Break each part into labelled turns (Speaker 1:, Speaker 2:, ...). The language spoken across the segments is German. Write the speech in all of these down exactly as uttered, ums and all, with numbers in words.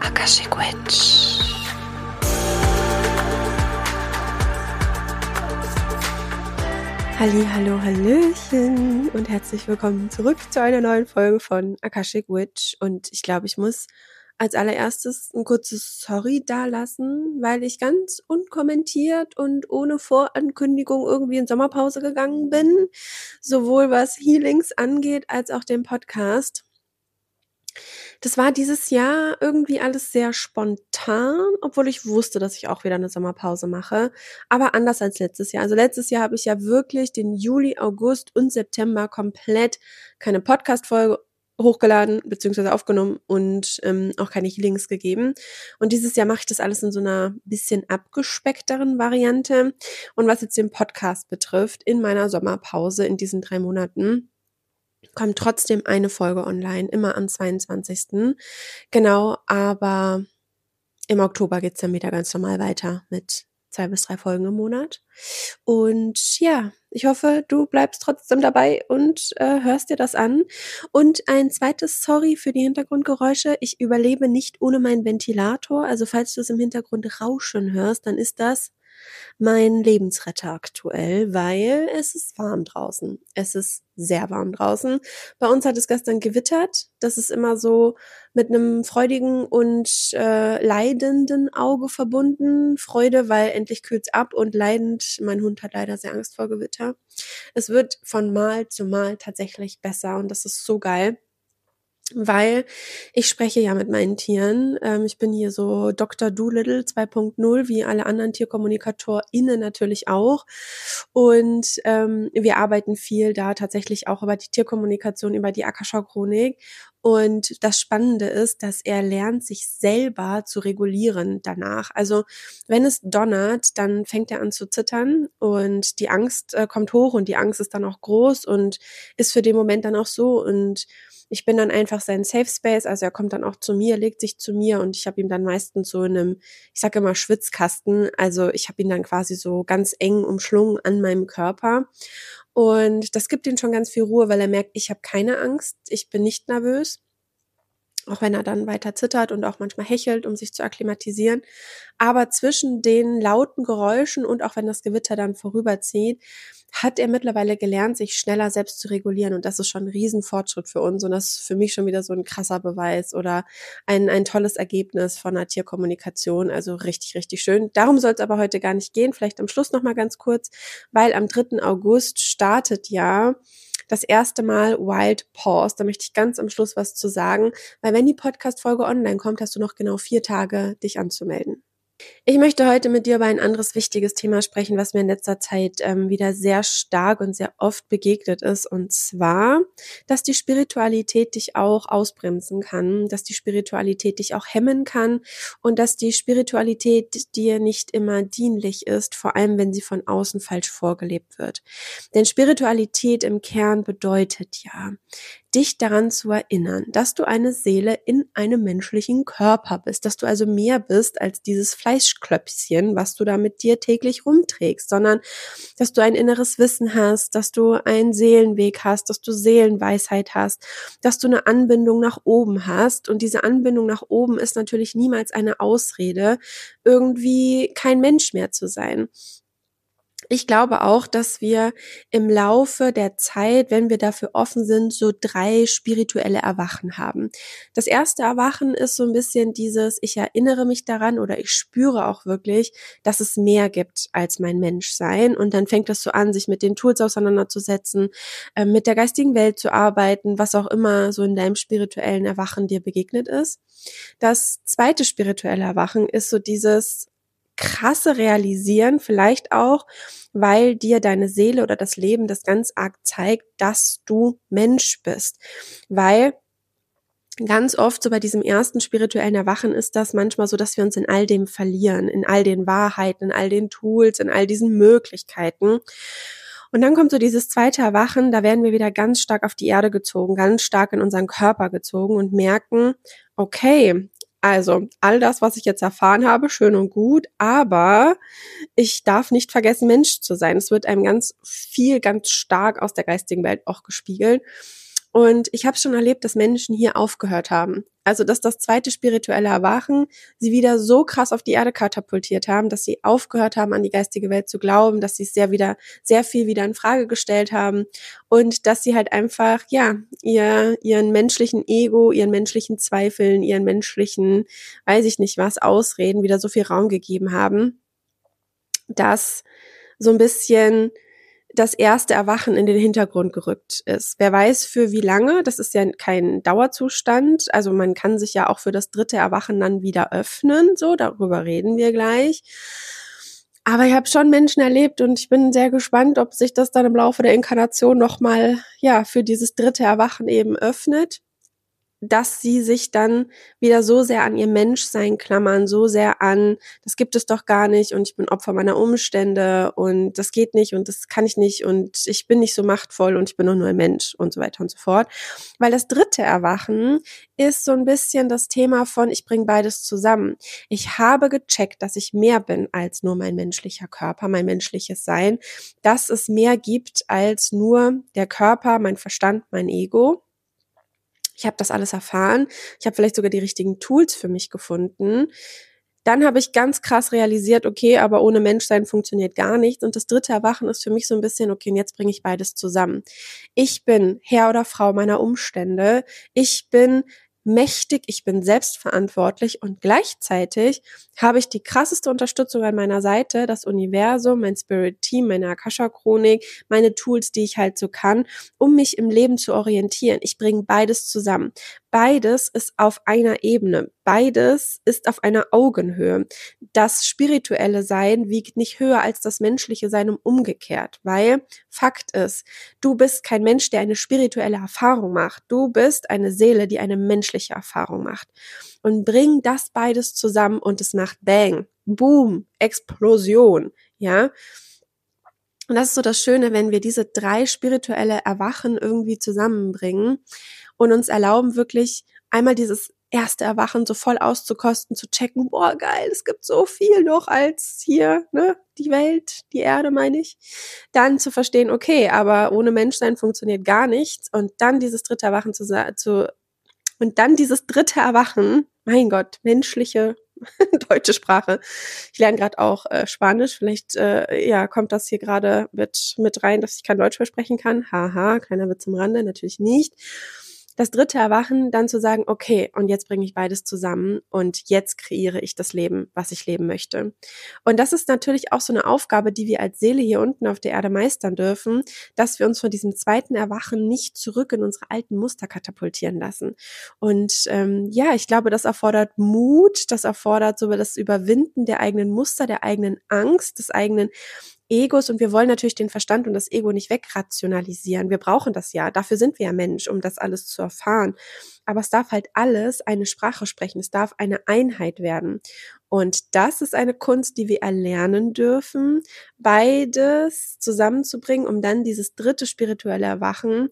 Speaker 1: Akashic Witch. Halli, hallo, hallöchen und herzlich willkommen zurück zu einer neuen Folge von Akashic Witch. Und ich glaube, ich muss als allererstes ein kurzes Sorry dalassen, weil ich ganz unkommentiert und ohne Vorankündigung irgendwie in Sommerpause gegangen bin, sowohl was Healings angeht als auch den Podcast. Das war dieses Jahr irgendwie alles sehr spontan, obwohl ich wusste, dass ich auch wieder eine Sommerpause mache, aber anders als letztes Jahr. Also letztes Jahr habe ich ja wirklich den Juli, August und September komplett keine Podcast-Folge hochgeladen bzw. aufgenommen und ähm, auch keine Healings gegeben. Und dieses Jahr mache ich das alles in so einer bisschen abgespeckteren Variante. Und was jetzt den Podcast betrifft, in meiner Sommerpause in diesen drei Monaten kommt trotzdem eine Folge online, immer am zweiundzwanzigsten Genau, aber im Oktober geht's dann wieder ganz normal weiter mit zwei bis drei Folgen im Monat. Und ja, ich hoffe, du bleibst trotzdem dabei und äh, hörst dir das an. Und ein zweites Sorry für die Hintergrundgeräusche. Ich überlebe nicht ohne meinen Ventilator. Also falls du es im Hintergrund rauschen hörst, dann ist das mein Lebensretter aktuell, weil es ist warm draußen. Es ist sehr warm draußen. Bei uns hat es gestern gewittert. Das ist immer so mit einem freudigen und äh, leidenden Auge verbunden. Freude, weil endlich kühlt's ab, und leidend, mein Hund hat leider sehr Angst vor Gewitter. Es wird von Mal zu Mal tatsächlich besser und das ist so geil. Weil ich spreche ja mit meinen Tieren. Ähm, ich bin hier so Doktor Dolittle zwei Punkt null, wie alle anderen TierkommunikatorInnen natürlich auch. Und ähm, wir arbeiten viel da tatsächlich auch über die Tierkommunikation, über die Akasha-Chronik. Und das Spannende ist, dass er lernt, sich selber zu regulieren danach. Also wenn es donnert, dann fängt er an zu zittern und die Angst äh, kommt hoch und die Angst ist dann auch groß und ist für den Moment dann auch so. Und ich bin dann einfach sein Safe Space, also er kommt dann auch zu mir, legt sich zu mir und ich habe ihm dann meistens so in einem, ich sage immer Schwitzkasten, also ich habe ihn dann quasi so ganz eng umschlungen an meinem Körper und das gibt ihm schon ganz viel Ruhe, weil er merkt, ich habe keine Angst, ich bin nicht nervös. Auch wenn er dann weiter zittert und auch manchmal hechelt, um sich zu akklimatisieren. Aber zwischen den lauten Geräuschen und auch wenn das Gewitter dann vorüberzieht, hat er mittlerweile gelernt, sich schneller selbst zu regulieren. Und das ist schon ein Riesenfortschritt für uns. Und das ist für mich schon wieder so ein krasser Beweis oder ein, ein tolles Ergebnis von einer Tierkommunikation. Also richtig, richtig schön. Darum soll es aber heute gar nicht gehen. Vielleicht am Schluss nochmal ganz kurz, weil am dritten August startet ja das erste Mal Wild Pause. Da möchte ich ganz am Schluss was zu sagen, weil wenn die Podcast-Folge online kommt, hast du noch genau vier Tage, dich anzumelden. Ich möchte heute mit dir über ein anderes wichtiges Thema sprechen, was mir in letzter Zeit ähm, wieder sehr stark und sehr oft begegnet ist. Und zwar, dass die Spiritualität dich auch ausbremsen kann, dass die Spiritualität dich auch hemmen kann und dass die Spiritualität dir nicht immer dienlich ist, vor allem wenn sie von außen falsch vorgelebt wird. Denn Spiritualität im Kern bedeutet ja, dich daran zu erinnern, dass du eine Seele in einem menschlichen Körper bist, dass du also mehr bist als dieses Fleischklöpfchen, was du da mit dir täglich rumträgst, sondern dass du ein inneres Wissen hast, dass du einen Seelenweg hast, dass du Seelenweisheit hast, dass du eine Anbindung nach oben hast. Und diese Anbindung nach oben ist natürlich niemals eine Ausrede, irgendwie kein Mensch mehr zu sein. Ich glaube auch, dass wir im Laufe der Zeit, wenn wir dafür offen sind, so drei spirituelle Erwachen haben. Das erste Erwachen ist so ein bisschen dieses, ich erinnere mich daran oder ich spüre auch wirklich, dass es mehr gibt als mein Menschsein. Und dann fängt das so an, sich mit den Tools auseinanderzusetzen, äh, mit der geistigen Welt zu arbeiten, was auch immer so in deinem spirituellen Erwachen dir begegnet ist. Das zweite spirituelle Erwachen ist so dieses krasse Realisieren, vielleicht auch, weil dir deine Seele oder das Leben das ganz arg zeigt, dass du Mensch bist. Weil ganz oft so bei diesem ersten spirituellen Erwachen ist das manchmal so, dass wir uns in all dem verlieren, in all den Wahrheiten, in all den Tools, in all diesen Möglichkeiten. Und dann kommt so dieses zweite Erwachen, da werden wir wieder ganz stark auf die Erde gezogen, ganz stark in unseren Körper gezogen und merken, okay, also all das, was ich jetzt erfahren habe, schön und gut, aber ich darf nicht vergessen, Mensch zu sein. Es wird einem ganz viel, ganz stark aus der geistigen Welt auch gespiegelt. Und ich habe schon erlebt, dass Menschen hier aufgehört haben. Also, dass das zweite spirituelle Erwachen sie wieder so krass auf die Erde katapultiert haben, dass sie aufgehört haben, an die geistige Welt zu glauben, dass sie es sehr wieder, sehr viel wieder in Frage gestellt haben und dass sie halt einfach, ja, ihr, ihren menschlichen Ego, ihren menschlichen Zweifeln, ihren menschlichen, weiß ich nicht was, Ausreden wieder so viel Raum gegeben haben, dass so ein bisschen das erste Erwachen in den Hintergrund gerückt ist. Wer weiß für wie lange, das ist ja kein Dauerzustand, also man kann sich ja auch für das dritte Erwachen dann wieder öffnen, so, darüber reden wir gleich. Aber ich habe schon Menschen erlebt und ich bin sehr gespannt, ob sich das dann im Laufe der Inkarnation nochmal, ja, für dieses dritte Erwachen eben öffnet, dass sie sich dann wieder so sehr an ihr Menschsein klammern, so sehr an, das gibt es doch gar nicht und ich bin Opfer meiner Umstände und das geht nicht und das kann ich nicht und ich bin nicht so machtvoll und ich bin doch nur ein Mensch und so weiter und so fort. Weil das dritte Erwachen ist so ein bisschen das Thema von, ich bringe beides zusammen. Ich habe gecheckt, dass ich mehr bin als nur mein menschlicher Körper, mein menschliches Sein, dass es mehr gibt als nur der Körper, mein Verstand, mein Ego. Ich habe das alles erfahren. Ich habe vielleicht sogar die richtigen Tools für mich gefunden. Dann habe ich ganz krass realisiert, okay, aber ohne Menschsein funktioniert gar nichts. Und das dritte Erwachen ist für mich so ein bisschen, okay, und jetzt bringe ich beides zusammen. Ich bin Herr oder Frau meiner Umstände. Ich bin mächtig, ich bin selbstverantwortlich und gleichzeitig habe ich die krasseste Unterstützung an meiner Seite, das Universum, mein Spirit-Team, meine Akasha-Chronik, meine Tools, die ich halt so kann, um mich im Leben zu orientieren. Ich bringe beides zusammen. Beides ist auf einer Ebene. Beides ist auf einer Augenhöhe. Das spirituelle Sein wiegt nicht höher als das menschliche Sein und umgekehrt, weil Fakt ist, du bist kein Mensch, der eine spirituelle Erfahrung macht. Du bist eine Seele, die eine menschliche Erfahrung macht. Und bring das beides zusammen und es macht Bang, Boom, Explosion, ja. Und das ist so das Schöne, wenn wir diese drei spirituelle Erwachen irgendwie zusammenbringen und uns erlauben, wirklich einmal dieses erste Erwachen so voll auszukosten, zu checken, boah, geil, es gibt so viel noch als hier, ne, die Welt, die Erde, meine ich. Dann zu verstehen, okay, aber ohne Menschsein funktioniert gar nichts. Und dann dieses dritte Erwachen zu, zu und dann dieses dritte Erwachen, mein Gott, menschliche deutsche Sprache. Ich lerne gerade auch äh, Spanisch. Vielleicht äh, ja kommt das hier gerade mit mit rein, dass ich kein Deutsch mehr sprechen kann. Haha, kleiner Witz am Rande, natürlich nicht. Das dritte Erwachen, dann zu sagen, okay, und jetzt bringe ich beides zusammen und jetzt kreiere ich das Leben, was ich leben möchte. Und das ist natürlich auch so eine Aufgabe, die wir als Seele hier unten auf der Erde meistern dürfen, dass wir uns von diesem zweiten Erwachen nicht zurück in unsere alten Muster katapultieren lassen. Und ähm, ja, ich glaube, das erfordert Mut, das erfordert so das Überwinden der eigenen Muster, der eigenen Angst, des eigenen Egos, und wir wollen natürlich den Verstand und das Ego nicht wegrationalisieren. Wir brauchen das ja. Dafür sind wir ja Mensch, um das alles zu erfahren. Aber es darf halt alles eine Sprache sprechen. Es darf eine Einheit werden. Und das ist eine Kunst, die wir erlernen dürfen, beides zusammenzubringen, um dann dieses dritte spirituelle Erwachen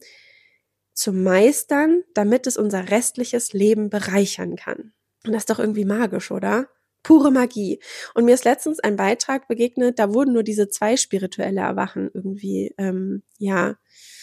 Speaker 1: zu meistern, damit es unser restliches Leben bereichern kann. Und das ist doch irgendwie magisch, oder? Pure Magie. Und mir ist letztens ein Beitrag begegnet, da wurden nur diese zwei spirituelle Erwachen irgendwie, ähm, ja,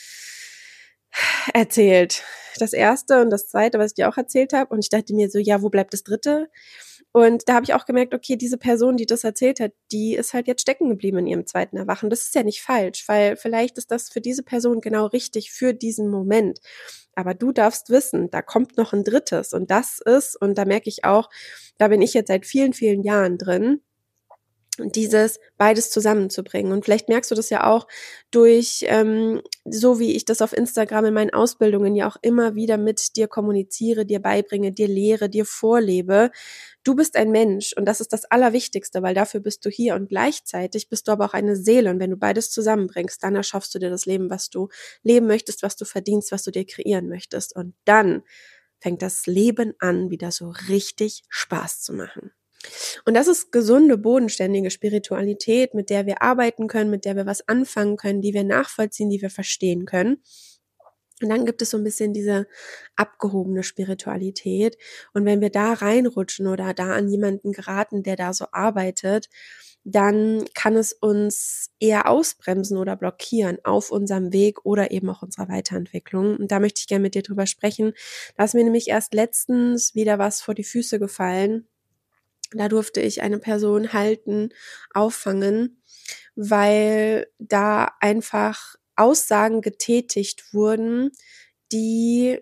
Speaker 1: erzählt. Das erste und das zweite, was ich dir auch erzählt habe. Und ich dachte mir so, ja, wo bleibt das dritte? Und da habe ich auch gemerkt, okay, diese Person, die das erzählt hat, die ist halt jetzt stecken geblieben in ihrem zweiten Erwachen. Das ist ja nicht falsch, weil vielleicht ist das für diese Person genau richtig für diesen Moment. Aber du darfst wissen, da kommt noch ein drittes. Und das ist, und da merke ich auch, da bin ich jetzt seit vielen, vielen Jahren drin, dieses beides zusammenzubringen. Und vielleicht merkst du das ja auch durch, ähm, so wie ich das auf Instagram in meinen Ausbildungen ja auch immer wieder mit dir kommuniziere, dir beibringe, dir lehre, dir vorlebe. Du bist ein Mensch und das ist das Allerwichtigste, weil dafür bist du hier und gleichzeitig bist du aber auch eine Seele. Und wenn du beides zusammenbringst, dann erschaffst du dir das Leben, was du leben möchtest, was du verdienst, was du dir kreieren möchtest. Und dann fängt das Leben an, wieder so richtig Spaß zu machen. Und das ist gesunde, bodenständige Spiritualität, mit der wir arbeiten können, mit der wir was anfangen können, die wir nachvollziehen, die wir verstehen können. Und dann gibt es so ein bisschen diese abgehobene Spiritualität. Und wenn wir da reinrutschen oder da an jemanden geraten, der da so arbeitet, dann kann es uns eher ausbremsen oder blockieren auf unserem Weg oder eben auch unserer Weiterentwicklung. Und da möchte ich gerne mit dir drüber sprechen. Da ist mir nämlich erst letztens wieder was vor die Füße gefallen. Da durfte ich eine Person halten, auffangen, weil da einfach Aussagen getätigt wurden, die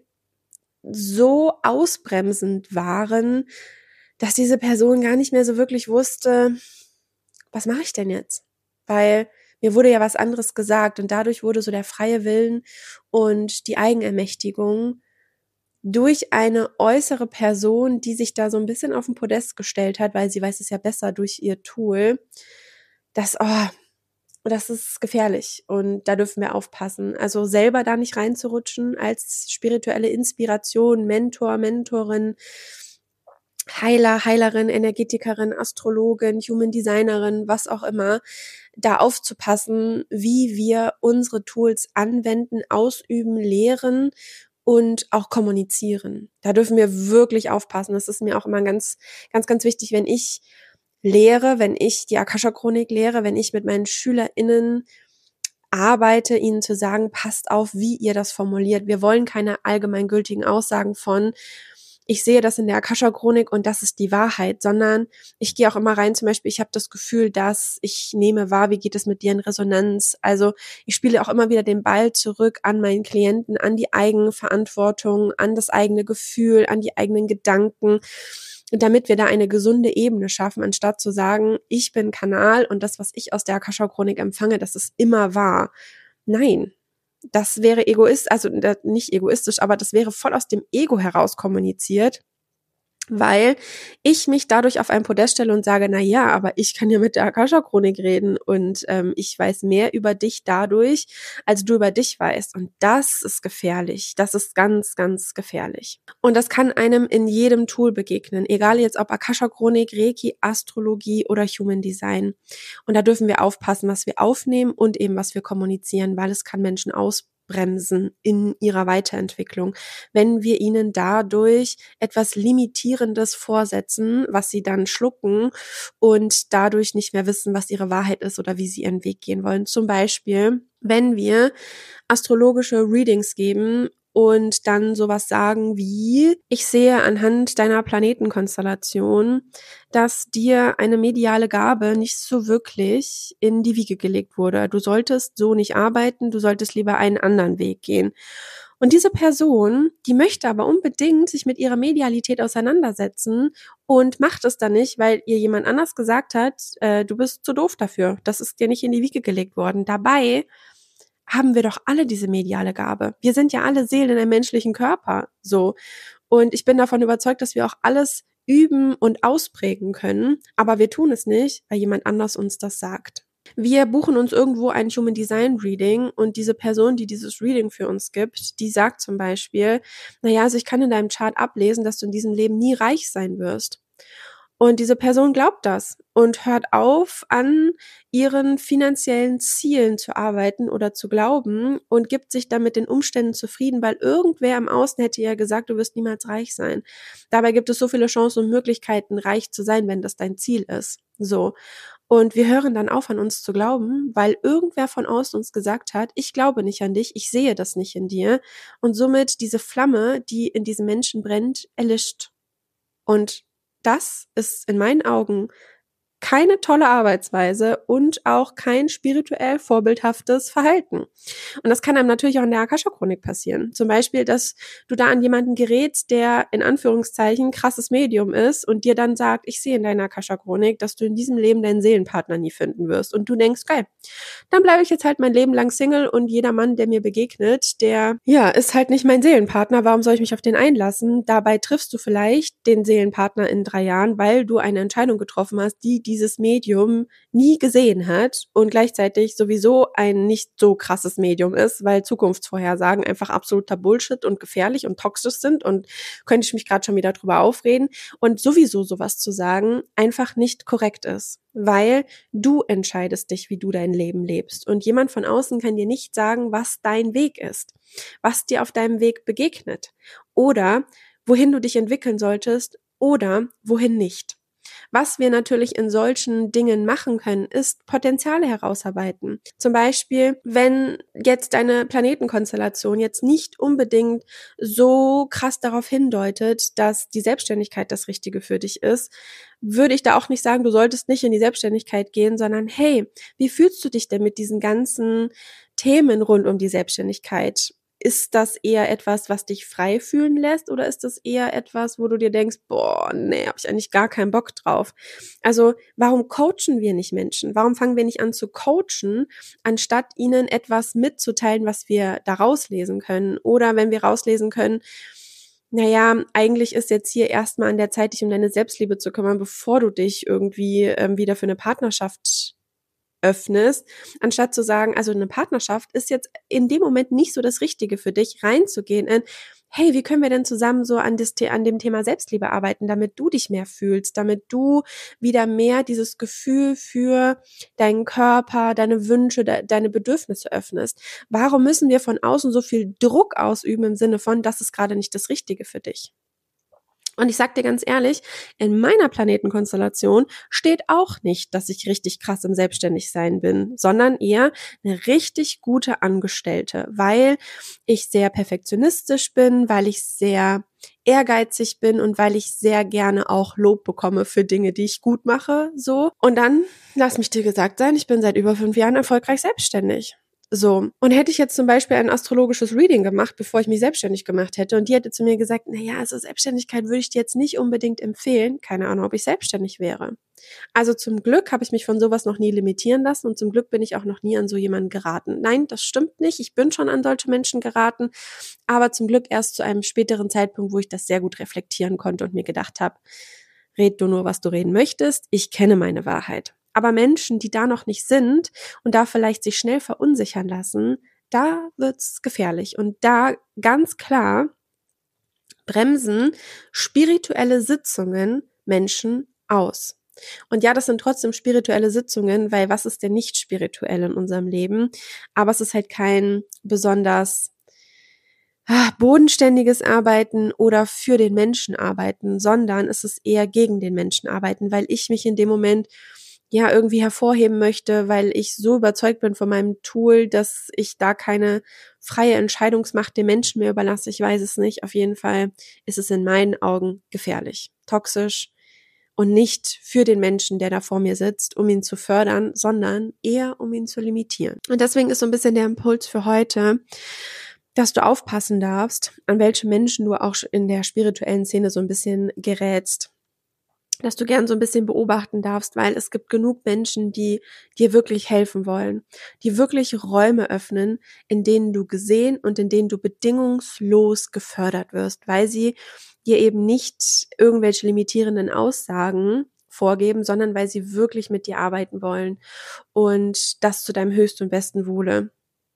Speaker 1: so ausbremsend waren, dass diese Person gar nicht mehr so wirklich wusste, was mache ich denn jetzt? Weil mir wurde ja was anderes gesagt und dadurch wurde so der freie Willen und die Eigenermächtigung durch eine äußere Person, die sich da so ein bisschen auf den Podest gestellt hat, weil sie weiß es ja besser durch ihr Tool, das, oh, das ist gefährlich und da dürfen wir aufpassen. Also selber da nicht reinzurutschen als spirituelle Inspiration, Mentor, Mentorin, Heiler, Heilerin, Energetikerin, Astrologin, Human Designerin, was auch immer, da aufzupassen, wie wir unsere Tools anwenden, ausüben, lehren und auch kommunizieren. Da dürfen wir wirklich aufpassen. Das ist mir auch immer ganz, ganz, ganz wichtig, wenn ich lehre, wenn ich die Akasha-Chronik lehre, wenn ich mit meinen SchülerInnen arbeite, ihnen zu sagen, passt auf, wie ihr das formuliert. Wir wollen keine allgemeingültigen Aussagen von, ich sehe das in der Akasha-Chronik und das ist die Wahrheit, sondern ich gehe auch immer rein, zum Beispiel, ich habe das Gefühl, dass ich nehme wahr, wie geht es mit dir in Resonanz? Also ich spiele auch immer wieder den Ball zurück an meinen Klienten, an die Eigenverantwortung, an das eigene Gefühl, an die eigenen Gedanken, damit wir da eine gesunde Ebene schaffen, anstatt zu sagen, ich bin Kanal und das, was ich aus der Akasha-Chronik empfange, das ist immer wahr. Nein. Das wäre egoistisch, also nicht egoistisch, aber das wäre voll aus dem Ego heraus kommuniziert, weil ich mich dadurch auf ein Podest stelle und sage, na ja, aber ich kann ja mit der Akasha-Chronik reden und ähm, ich weiß mehr über dich dadurch, als du über dich weißt. Und das ist gefährlich. Das ist ganz, ganz gefährlich. Und das kann einem in jedem Tool begegnen, egal jetzt ob Akasha-Chronik, Reiki, Astrologie oder Human Design. Und da dürfen wir aufpassen, was wir aufnehmen und eben was wir kommunizieren, weil es kann Menschen ausbremsen in ihrer Weiterentwicklung, wenn wir ihnen dadurch etwas Limitierendes vorsetzen, was sie dann schlucken und dadurch nicht mehr wissen, was ihre Wahrheit ist oder wie sie ihren Weg gehen wollen. Zum Beispiel, wenn wir astrologische Readings geben und dann sowas sagen wie, ich sehe anhand deiner Planetenkonstellation, dass dir eine mediale Gabe nicht so wirklich in die Wiege gelegt wurde. Du solltest so nicht arbeiten, du solltest lieber einen anderen Weg gehen. Und diese Person, die möchte aber unbedingt sich mit ihrer Medialität auseinandersetzen und macht es dann nicht, weil ihr jemand anders gesagt hat, äh, du bist zu doof dafür, das ist dir nicht in die Wiege gelegt worden. Dabei haben wir doch alle diese mediale Gabe. Wir sind ja alle Seelen in einem menschlichen Körper, so. Und ich bin davon überzeugt, dass wir auch alles üben und ausprägen können, aber wir tun es nicht, weil jemand anders uns das sagt. Wir buchen uns irgendwo ein Human Design Reading und diese Person, die dieses Reading für uns gibt, die sagt zum Beispiel, naja, also ich kann in deinem Chart ablesen, dass du in diesem Leben nie reich sein wirst. Und diese Person glaubt das und hört auf, an ihren finanziellen Zielen zu arbeiten oder zu glauben und gibt sich dann mit den Umständen zufrieden, weil irgendwer im Außen hätte ja gesagt, du wirst niemals reich sein. Dabei gibt es so viele Chancen und Möglichkeiten, reich zu sein, wenn das dein Ziel ist. So. Und wir hören dann auf, an uns zu glauben, weil irgendwer von außen uns gesagt hat, ich glaube nicht an dich, ich sehe das nicht in dir. Und somit diese Flamme, die in diesem Menschen brennt, erlischt. Und das ist in meinen Augen keine tolle Arbeitsweise und auch kein spirituell vorbildhaftes Verhalten. Und das kann einem natürlich auch in der Akasha-Chronik passieren. Zum Beispiel, dass du da an jemanden gerätst, der in Anführungszeichen krasses Medium ist und dir dann sagt, ich sehe in deiner Akasha-Chronik, dass du in diesem Leben deinen Seelenpartner nie finden wirst. Und du denkst, geil, dann bleibe ich jetzt halt mein Leben lang Single und jeder Mann, der mir begegnet, der, ja, ist halt nicht mein Seelenpartner. Warum soll ich mich auf den einlassen? Dabei triffst du vielleicht den Seelenpartner in drei Jahren, weil du eine Entscheidung getroffen hast, die dieses Medium nie gesehen hat und gleichzeitig sowieso ein nicht so krasses Medium ist, weil Zukunftsvorhersagen einfach absoluter Bullshit und gefährlich und toxisch sind und könnte ich mich gerade schon wieder drüber aufreden und sowieso sowas zu sagen einfach nicht korrekt ist, weil du entscheidest dich, wie du dein Leben lebst und jemand von außen kann dir nicht sagen, was dein Weg ist, was dir auf deinem Weg begegnet oder wohin du dich entwickeln solltest oder wohin nicht. Was wir natürlich in solchen Dingen machen können, ist Potenziale herausarbeiten. Zum Beispiel, wenn jetzt deine Planetenkonstellation jetzt nicht unbedingt so krass darauf hindeutet, dass die Selbstständigkeit das Richtige für dich ist, würde ich da auch nicht sagen, du solltest nicht in die Selbstständigkeit gehen, sondern hey, wie fühlst du dich denn mit diesen ganzen Themen rund um die Selbstständigkeit? Ist das eher etwas, was dich frei fühlen lässt, oder ist das eher etwas, wo du dir denkst, boah, nee, habe ich eigentlich gar keinen Bock drauf? Also, warum coachen wir nicht Menschen? Warum fangen wir nicht an zu coachen, anstatt ihnen etwas mitzuteilen, was wir da rauslesen können? Oder wenn wir rauslesen können, naja, eigentlich ist jetzt hier erstmal an der Zeit, dich um deine Selbstliebe zu kümmern, bevor du dich irgendwie ähm, wieder für eine Partnerschaft öffnest, anstatt zu sagen, also eine Partnerschaft ist jetzt in dem Moment nicht so das Richtige für dich, reinzugehen in, hey, wie können wir denn zusammen so an, das, an dem Thema Selbstliebe arbeiten, damit du dich mehr fühlst, damit du wieder mehr dieses Gefühl für deinen Körper, deine Wünsche, de, deine Bedürfnisse öffnest. Warum müssen wir von außen so viel Druck ausüben im Sinne von, das ist gerade nicht das Richtige für dich? Und ich sag dir ganz ehrlich, in meiner Planetenkonstellation steht auch nicht, dass ich richtig krass im Selbstständigsein bin, sondern eher eine richtig gute Angestellte, weil ich sehr perfektionistisch bin, weil ich sehr ehrgeizig bin und weil ich sehr gerne auch Lob bekomme für Dinge, die ich gut mache, so. Und dann, lass mich dir gesagt sein, ich bin seit über fünf Jahren erfolgreich selbstständig. So. Und hätte ich jetzt zum Beispiel ein astrologisches Reading gemacht, bevor ich mich selbstständig gemacht hätte, und die hätte zu mir gesagt, na ja, also Selbstständigkeit würde ich dir jetzt nicht unbedingt empfehlen, keine Ahnung, ob ich selbstständig wäre. Also zum Glück habe ich mich von sowas noch nie limitieren lassen und zum Glück bin ich auch noch nie an so jemanden geraten. Nein, das stimmt nicht. Ich bin schon an solche Menschen geraten, aber zum Glück erst zu einem späteren Zeitpunkt, wo ich das sehr gut reflektieren konnte und mir gedacht habe, red du nur, was du reden möchtest. Ich kenne meine Wahrheit. Aber Menschen, die da noch nicht sind und da vielleicht sich schnell verunsichern lassen, da wird's gefährlich. Und da ganz klar bremsen spirituelle Sitzungen Menschen aus. Und ja, das sind trotzdem spirituelle Sitzungen, weil was ist denn nicht spirituell in unserem Leben? Aber es ist halt kein besonders bodenständiges Arbeiten oder für den Menschen arbeiten, sondern es ist eher gegen den Menschen arbeiten, weil ich mich in dem Moment ja irgendwie hervorheben möchte, weil ich so überzeugt bin von meinem Tool, dass ich da keine freie Entscheidungsmacht den Menschen mehr überlasse. Ich weiß es nicht. Auf jeden Fall ist es in meinen Augen gefährlich, toxisch und nicht für den Menschen, der da vor mir sitzt, um ihn zu fördern, sondern eher um ihn zu limitieren. Und deswegen ist so ein bisschen der Impuls für heute, dass du aufpassen darfst, an welche Menschen du auch in der spirituellen Szene so ein bisschen gerätst, dass du gern so ein bisschen beobachten darfst, weil es gibt genug Menschen, die dir wirklich helfen wollen, die wirklich Räume öffnen, in denen du gesehen und in denen du bedingungslos gefördert wirst, weil sie dir eben nicht irgendwelche limitierenden Aussagen vorgeben, sondern weil sie wirklich mit dir arbeiten wollen und das zu deinem höchsten und besten Wohle.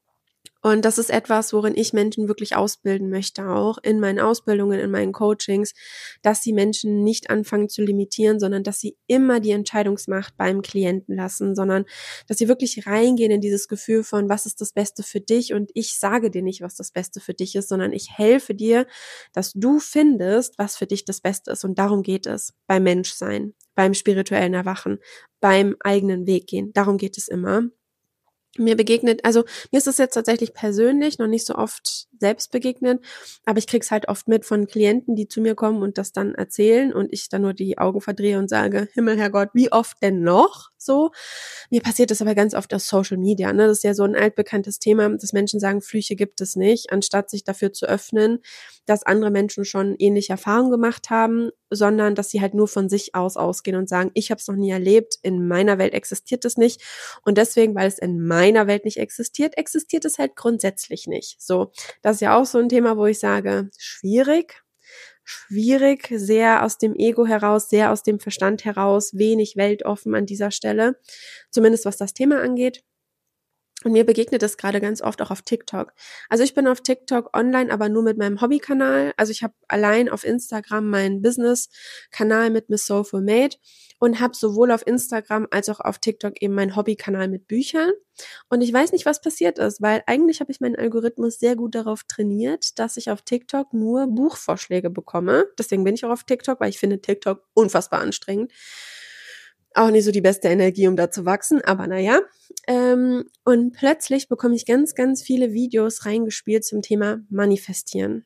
Speaker 1: Und das ist etwas, worin ich Menschen wirklich ausbilden möchte, auch in meinen Ausbildungen, in meinen Coachings, dass die Menschen nicht anfangen zu limitieren, sondern dass sie immer die Entscheidungsmacht beim Klienten lassen, sondern dass sie wirklich reingehen in dieses Gefühl von, was ist das Beste für dich? Und ich sage dir nicht, was das Beste für dich ist, sondern ich helfe dir, dass du findest, was für dich das Beste ist. Und darum geht es beim Menschsein, beim spirituellen Erwachen, beim eigenen Weg gehen. Darum geht es immer. Mir begegnet, also mir ist es jetzt tatsächlich persönlich noch nicht so oft selbst begegnet, aber ich krieg's halt oft mit von Klienten, die zu mir kommen und das dann erzählen und ich dann nur die Augen verdrehe und sage, Himmel, Herrgott, wie oft denn noch? So. Mir passiert das aber ganz oft auf Social Media, ne? Das ist ja so ein altbekanntes Thema, dass Menschen sagen, Flüche gibt es nicht, anstatt sich dafür zu öffnen, dass andere Menschen schon ähnliche Erfahrungen gemacht haben, sondern dass sie halt nur von sich aus ausgehen und sagen, ich habe es noch nie erlebt, in meiner Welt existiert es nicht und deswegen, weil es in meiner Welt nicht existiert, existiert es halt grundsätzlich nicht. So, das ist ja auch so ein Thema, wo ich sage, schwierig, schwierig, sehr aus dem Ego heraus, sehr aus dem Verstand heraus, wenig weltoffen an dieser Stelle, zumindest was das Thema angeht. Und mir begegnet das gerade ganz oft auch auf TikTok. Also ich bin auf TikTok online, aber nur mit meinem Hobbykanal. Also ich habe allein auf Instagram meinen Business-Kanal mit Miss Soulful Made und habe sowohl auf Instagram als auch auf TikTok eben meinen Hobbykanal mit Büchern. Und ich weiß nicht, was passiert ist, weil eigentlich habe ich meinen Algorithmus sehr gut darauf trainiert, dass ich auf TikTok nur Buchvorschläge bekomme. Deswegen bin ich auch auf TikTok, weil ich finde TikTok unfassbar anstrengend. Auch nicht so die beste Energie, um da zu wachsen, aber naja. Ähm, und plötzlich bekomme ich ganz, ganz viele Videos reingespielt zum Thema Manifestieren.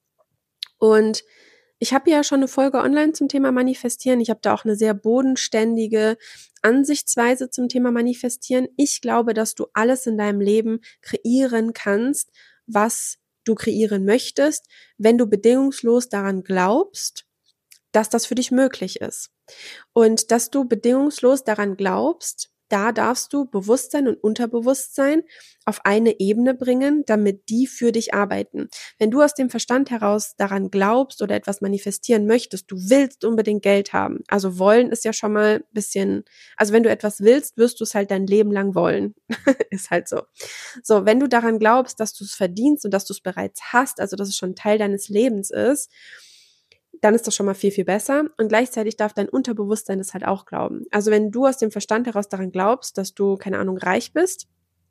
Speaker 1: Und ich habe ja schon eine Folge online zum Thema Manifestieren. Ich habe da auch eine sehr bodenständige Ansichtsweise zum Thema Manifestieren. Ich glaube, dass du alles in deinem Leben kreieren kannst, was du kreieren möchtest, wenn du bedingungslos daran glaubst, dass das für dich möglich ist. Und dass du bedingungslos daran glaubst, da darfst du Bewusstsein und Unterbewusstsein auf eine Ebene bringen, damit die für dich arbeiten. Wenn du aus dem Verstand heraus daran glaubst oder etwas manifestieren möchtest, du willst unbedingt Geld haben. Also wollen ist ja schon mal ein bisschen, also wenn du etwas willst, wirst du es halt dein Leben lang wollen. Ist halt so. So, wenn du daran glaubst, dass du es verdienst und dass du es bereits hast, also dass es schon Teil deines Lebens ist, dann ist das schon mal viel, viel besser. Und gleichzeitig darf dein Unterbewusstsein das halt auch glauben. Also wenn du aus dem Verstand heraus daran glaubst, dass du, keine Ahnung, reich bist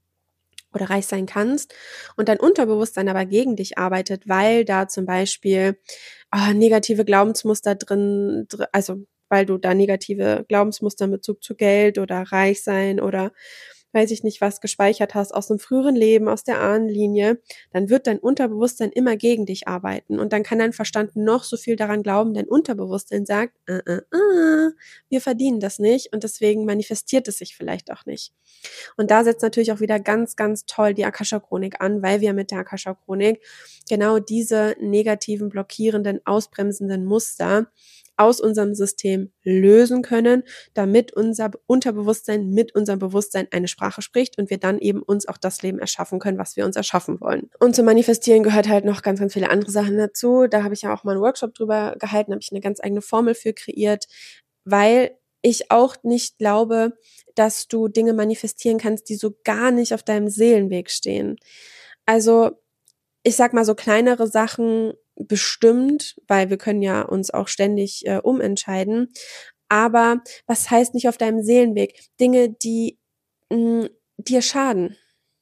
Speaker 1: oder reich sein kannst und dein Unterbewusstsein aber gegen dich arbeitet, weil da zum Beispiel oh, negative Glaubensmuster drin, also weil du da negative Glaubensmuster in Bezug zu Geld oder reich sein oder weiß ich nicht was gespeichert hast aus einem früheren Leben, aus der Ahnenlinie, dann wird dein Unterbewusstsein immer gegen dich arbeiten. Und dann kann dein Verstand noch so viel daran glauben, dein Unterbewusstsein sagt, äh, äh, äh, wir verdienen das nicht und deswegen manifestiert es sich vielleicht auch nicht. Und da setzt natürlich auch wieder ganz, ganz toll die Akasha-Chronik an, weil wir mit der Akasha-Chronik genau diese negativen, blockierenden, ausbremsenden Muster aus unserem System lösen können, damit unser Unterbewusstsein mit unserem Bewusstsein eine Sprache spricht und wir dann eben uns auch das Leben erschaffen können, was wir uns erschaffen wollen. Und zum Manifestieren gehört halt noch ganz, ganz viele andere Sachen dazu. Da habe ich ja auch mal einen Workshop drüber gehalten, habe ich eine ganz eigene Formel für kreiert, weil ich auch nicht glaube, dass du Dinge manifestieren kannst, die so gar nicht auf deinem Seelenweg stehen. Also ich sag mal so kleinere Sachen bestimmt, weil wir können ja uns auch ständig äh, umentscheiden. Aber was heißt nicht auf deinem Seelenweg? Dinge, die mh, dir schaden.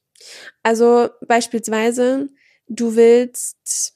Speaker 1: Also beispielsweise, du willst,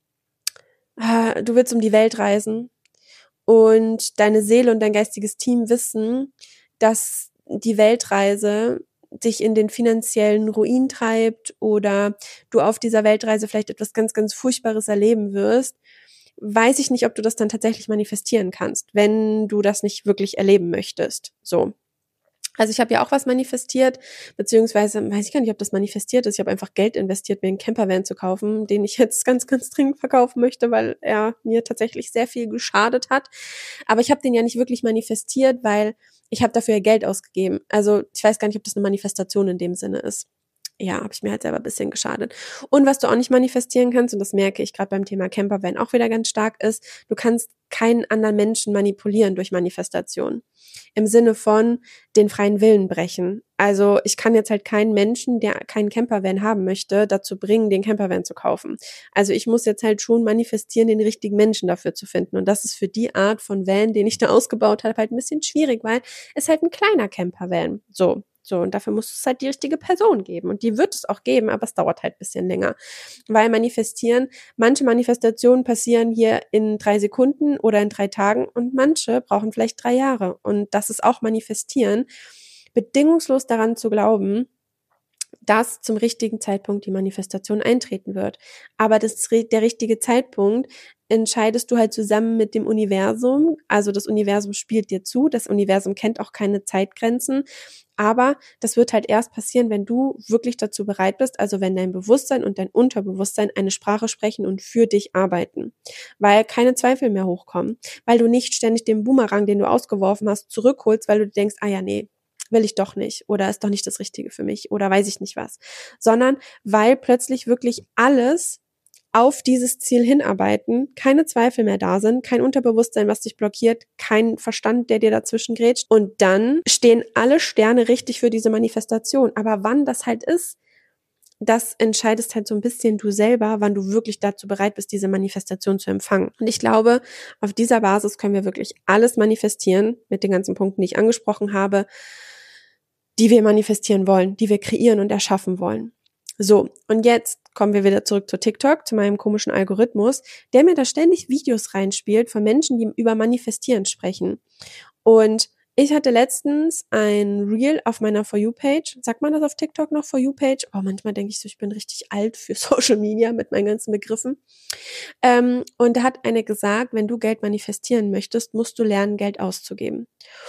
Speaker 1: äh, du willst um die Welt reisen und deine Seele und dein geistiges Team wissen, dass die Weltreise dich in den finanziellen Ruin treibt oder du auf dieser Weltreise vielleicht etwas ganz, ganz Furchtbares erleben wirst, weiß ich nicht, ob du das dann tatsächlich manifestieren kannst, wenn du das nicht wirklich erleben möchtest. So. Also ich habe ja auch was manifestiert, beziehungsweise weiß ich gar nicht, ob das manifestiert ist. Ich habe einfach Geld investiert, mir einen Campervan zu kaufen, den ich jetzt ganz, ganz dringend verkaufen möchte, weil er mir tatsächlich sehr viel geschadet hat. Aber ich habe den ja nicht wirklich manifestiert, weil ich habe dafür ja Geld ausgegeben. Also ich weiß gar nicht, ob das eine Manifestation in dem Sinne ist. Ja, habe ich mir halt selber ein bisschen geschadet. Und was du auch nicht manifestieren kannst, und das merke ich gerade beim Thema Campervan auch wieder ganz stark, ist, du kannst keinen anderen Menschen manipulieren durch Manifestation. Im Sinne von den freien Willen brechen. Also ich kann jetzt halt keinen Menschen, der keinen Campervan haben möchte, dazu bringen, den Campervan zu kaufen. Also ich muss jetzt halt schon manifestieren, den richtigen Menschen dafür zu finden. Und das ist für die Art von Van, den ich da ausgebaut habe, halt ein bisschen schwierig, weil es halt ein kleiner Campervan. So. So, und dafür muss es halt die richtige Person geben. Und die wird es auch geben, aber es dauert halt ein bisschen länger. Weil manifestieren, manche Manifestationen passieren hier in drei Sekunden oder in drei Tagen und manche brauchen vielleicht drei Jahre. Und das ist auch manifestieren, bedingungslos daran zu glauben, dass zum richtigen Zeitpunkt die Manifestation eintreten wird. Aber das, der richtige Zeitpunkt entscheidest du halt zusammen mit dem Universum. Also das Universum spielt dir zu. Das Universum kennt auch keine Zeitgrenzen. Aber das wird halt erst passieren, wenn du wirklich dazu bereit bist, also wenn dein Bewusstsein und dein Unterbewusstsein eine Sprache sprechen und für dich arbeiten. Weil keine Zweifel mehr hochkommen. Weil du nicht ständig den Boomerang, den du ausgeworfen hast, zurückholst, weil du denkst, ah ja, nee, will ich doch nicht oder ist doch nicht das Richtige für mich oder weiß ich nicht was. Sondern weil plötzlich wirklich alles auf dieses Ziel hinarbeiten, keine Zweifel mehr da sind, kein Unterbewusstsein, was dich blockiert, kein Verstand, der dir dazwischen grätscht. Und dann stehen alle Sterne richtig für diese Manifestation. Aber wann das halt ist, das entscheidest halt so ein bisschen du selber, wann du wirklich dazu bereit bist, diese Manifestation zu empfangen. Und ich glaube, auf dieser Basis können wir wirklich alles manifestieren, mit den ganzen Punkten, die ich angesprochen habe, die wir manifestieren wollen, die wir kreieren und erschaffen wollen. So, und jetzt kommen wir wieder zurück zu TikTok, zu meinem komischen Algorithmus, der mir da ständig Videos reinspielt von Menschen, die über Manifestieren sprechen. Und ich hatte letztens ein Reel auf meiner For You-Page. Sagt man das auf TikTok noch, For You-Page? Oh, manchmal denke ich so, ich bin richtig alt für Social Media mit meinen ganzen Begriffen. Ähm, und da hat eine gesagt, wenn du Geld manifestieren möchtest, musst du lernen, Geld auszugeben.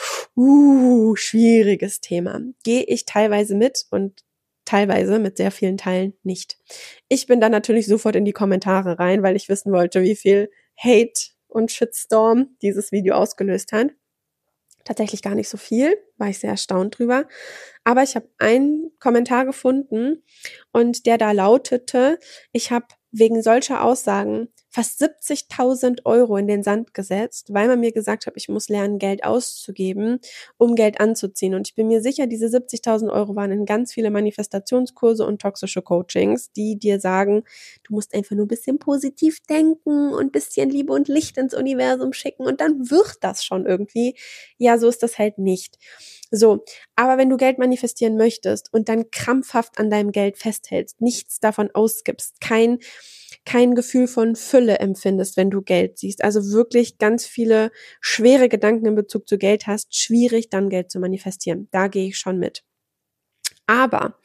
Speaker 1: Uh, schwieriges Thema. Gehe ich teilweise mit und teilweise mit sehr vielen Teilen nicht. Ich bin dann natürlich sofort in die Kommentare rein, weil ich wissen wollte, wie viel Hate und Shitstorm dieses Video ausgelöst hat. Tatsächlich gar nicht so viel, war ich sehr erstaunt drüber. Aber ich habe einen Kommentar gefunden und der da lautete, ich habe wegen solcher Aussagen fast siebzigtausend Euro in den Sand gesetzt, weil man mir gesagt hat, ich muss lernen, Geld auszugeben, um Geld anzuziehen. Und ich bin mir sicher, diese siebzigtausend Euro waren in ganz viele Manifestationskurse und toxische Coachings, die dir sagen, du musst einfach nur ein bisschen positiv denken und ein bisschen Liebe und Licht ins Universum schicken und dann wird das schon irgendwie. Ja, so ist das halt nicht. So, aber wenn du Geld manifestieren möchtest und dann krampfhaft an deinem Geld festhältst, nichts davon ausgibst, kein kein Gefühl von Fülle empfindest, wenn du Geld siehst, also wirklich ganz viele schwere Gedanken in Bezug zu Geld hast, schwierig dann Geld zu manifestieren. Da gehe ich schon mit. Aber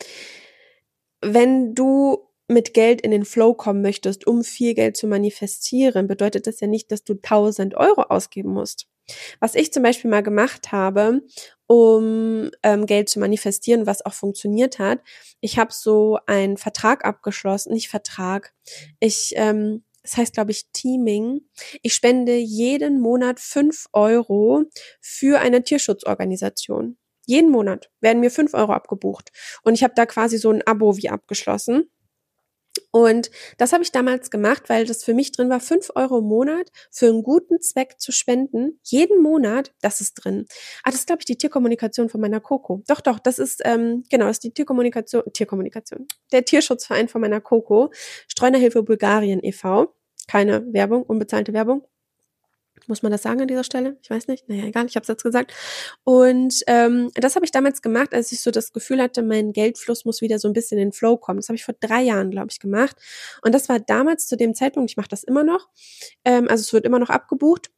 Speaker 1: wenn du mit Geld in den Flow kommen möchtest, um viel Geld zu manifestieren, bedeutet das ja nicht, dass du tausend Euro ausgeben musst. Was ich zum Beispiel mal gemacht habe, um ähm, Geld zu manifestieren, was auch funktioniert hat, ich habe so einen Vertrag abgeschlossen, nicht Vertrag, ich, ähm, das heißt, glaube ich, Teaming. Ich spende jeden Monat fünf Euro für eine Tierschutzorganisation. Jeden Monat werden mir fünf Euro abgebucht. Und ich habe da quasi so ein Abo wie abgeschlossen. Und das habe ich damals gemacht, weil das für mich drin war, fünf Euro im Monat für einen guten Zweck zu spenden. Jeden Monat, das ist drin. Ah, das ist, glaube ich, die Tierkommunikation von meiner Coco. Doch, doch, das ist, ähm, genau, das ist die Tierkommunikation, Tierkommunikation, der Tierschutzverein von meiner Coco, Streunerhilfe Bulgarien e V. Keine Werbung, unbezahlte Werbung. Muss man das sagen an dieser Stelle? Ich weiß nicht. Naja, egal, ich habe es jetzt gesagt. Und ähm, das habe ich damals gemacht, als ich so das Gefühl hatte, mein Geldfluss muss wieder so ein bisschen in den Flow kommen. Das habe ich vor drei Jahren, glaube ich, gemacht. Und das war damals zu dem Zeitpunkt, ich mache das immer noch, ähm, also es wird immer noch abgebucht.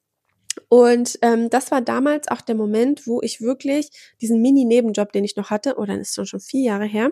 Speaker 1: Und ähm, das war damals auch der Moment, wo ich wirklich diesen Mini-Nebenjob, den ich noch hatte, oder das ist schon schon vier Jahre her,